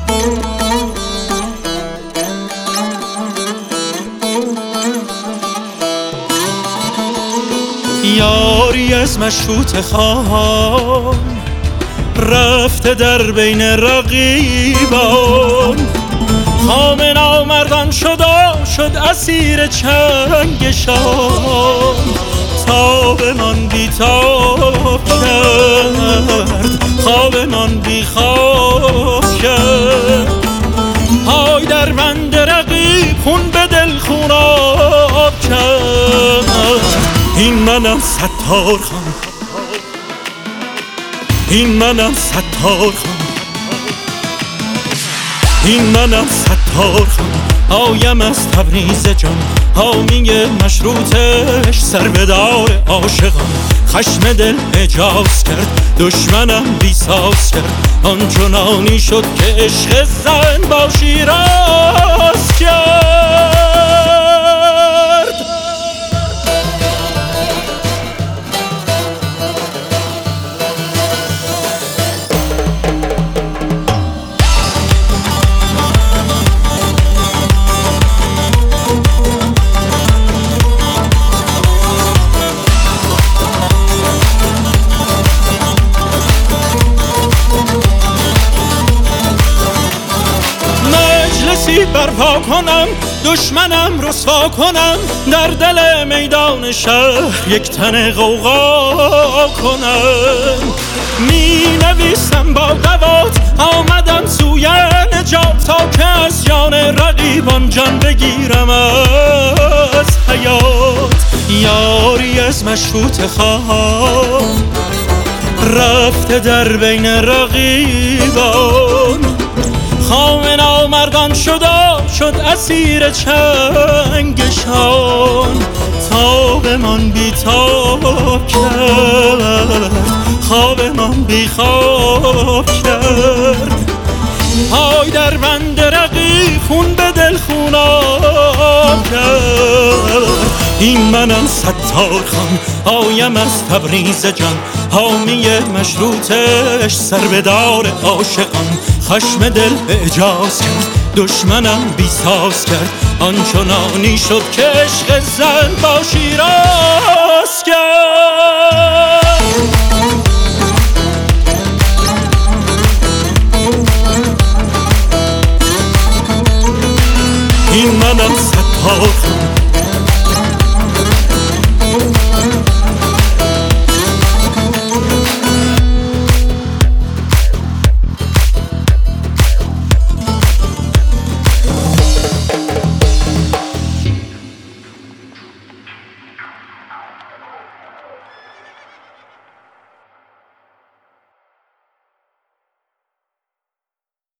یاری از مشروط خواهان رفته در بین رقیبان، خام نامردان شد اسیر چنگشان. تابمان بی تاب کرد، خوابمان بی خواب کرد. پای در بند رقیب خون به دل خوناب کرد. این منم ستار خان، این منم ستار خان، این منم ستار خان. آیم از تبریز جان، حامی مشروطش، سر به دار عاشقان. خشم دل اجاز کرد، دشمنم بیساز کرد. آنچنانی شد که عشق زن با شیراز کرد. برپا کنم، دشمنم رسوا کنم، در دل میدان شهر یک تن غوغا کنم. می نویسم با دوات، آمدم سوی نجات، تا که از جان رقیبان جان بگیرم از حیات. یاری از مشروط خواهان رفته در بین رقیبان، خام نامردان شد اسیر چنگشان. تابمان بی تاب کرد، خوابمان بی خواب کرد. پای در بند رقیب خون به دل خوناب کرد. این منم ستار خان، آیم از تبریز جان، حامی مشروطش، سر به دار عاشقان. خشم دل اعجاز کرد، دشمنم بیساز کرد. آنچنانی شد که عشق زن با شیراز کرد.